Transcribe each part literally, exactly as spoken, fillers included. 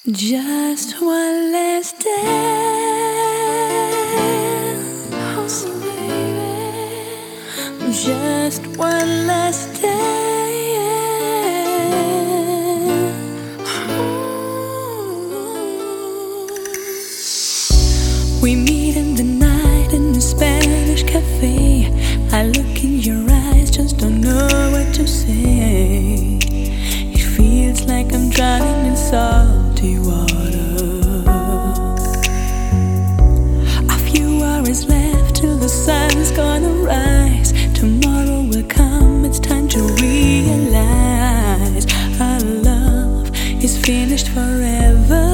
Just one last dance, oh, baby. Just one last dance. We meet in the night in the Spanish cafe. I look in your eyes, just don't know what to say. It feels like I'm drowning in salty water. A few hours left till the sun's gonna rise. Tomorrow will come, it's time to realize our love is finished forever.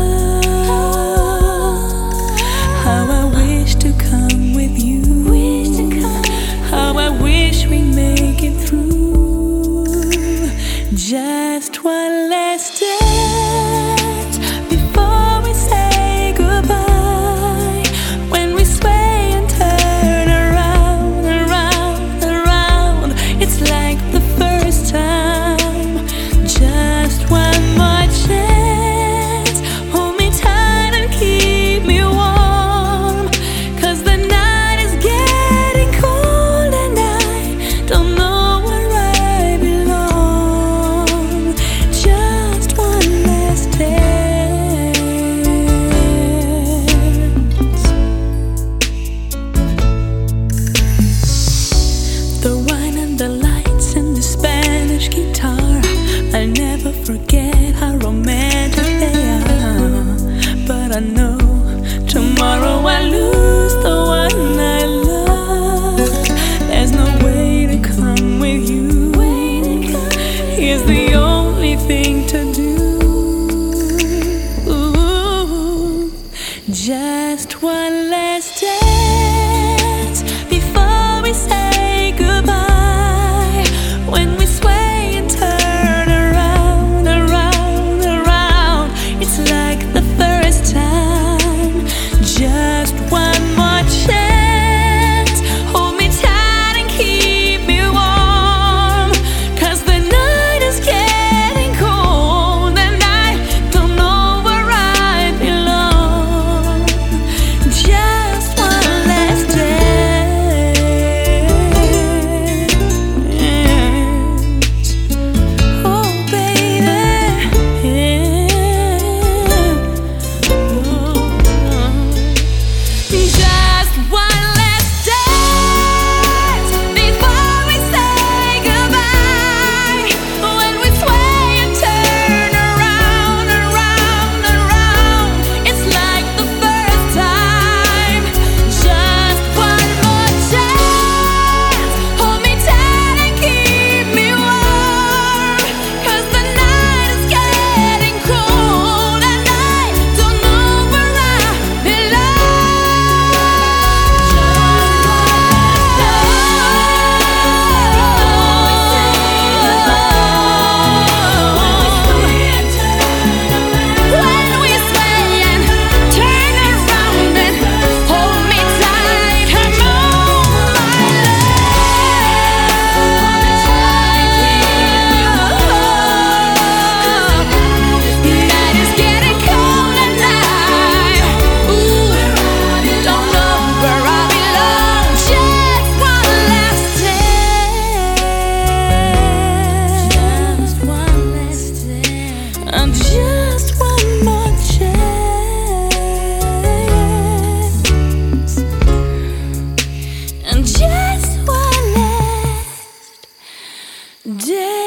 How I wish to come with you. How I wish we make it through. Just one last dance before we say goodbye. When we sway and turn around, around, around, it's like the first time. Just one more chance. Hold me tight and keep me warm, 'cause the night is getting cold and I don't know where I belong. Just one last dance. The wine and the lights and the Spanish guitar, I'll never forget how romantic they are. But I know tomorrow I lose the one I love. There's no way to come with you. Here's the only thing to do. Just one last dance before we say goodbye. When we sway and turn around, around, around, it's like the first time. Just one more chance. Hold me tight and keep me warm, 'cause the night is getting cold and I don't know where I belong. Just one last dance. Oh, baby. Just one last dance before we say goodbye. When we sway and turn around, around, around, it's like the first time. Just one more chance. Hold me tight and keep me warm, 'cause the night is getting cold and I don't know where I belong. When we sway and turn around and hold me tight, come on, my love. Night is getting cold and I, ooh, don't know where I belong. Just one last dance. Just one last dance. And just one more chance. And just one last dance.